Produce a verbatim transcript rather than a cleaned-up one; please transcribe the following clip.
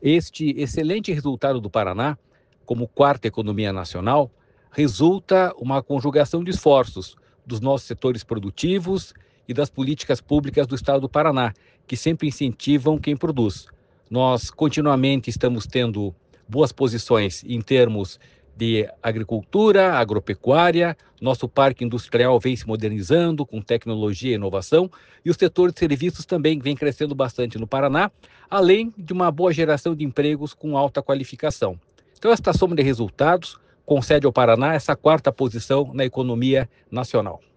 Este excelente resultado do Paraná, como quarta economia nacional, resulta uma conjugação de esforços dos nossos setores produtivos e das políticas públicas do Estado do Paraná, que sempre incentivam quem produz. Nós continuamente estamos tendo boas posições em termos de agricultura, agropecuária, nosso parque industrial vem se modernizando com tecnologia e inovação, e o setor de serviços também vem crescendo bastante no Paraná, além de uma boa geração de empregos com alta qualificação. Então, esta soma de resultados concede ao Paraná essa quarta posição na economia nacional.